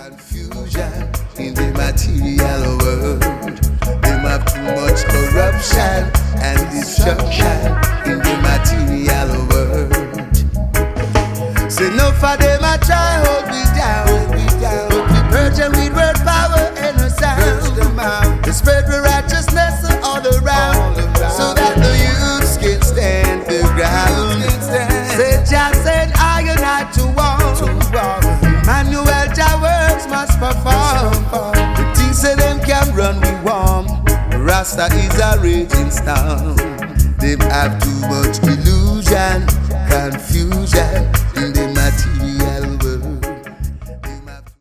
confusion in the material world. Them have too much corruption and destruction in the material world. Say no for them I try hold me down, but we purge them with word power and a sound. They spread the righteousness all around, so that the youths can stand the ground. Say just said I and I to walk. Emmanuel Jah words must perform. The things say them can run we warm. Rasta is a raging storm. Them have too much illusion, confusion in the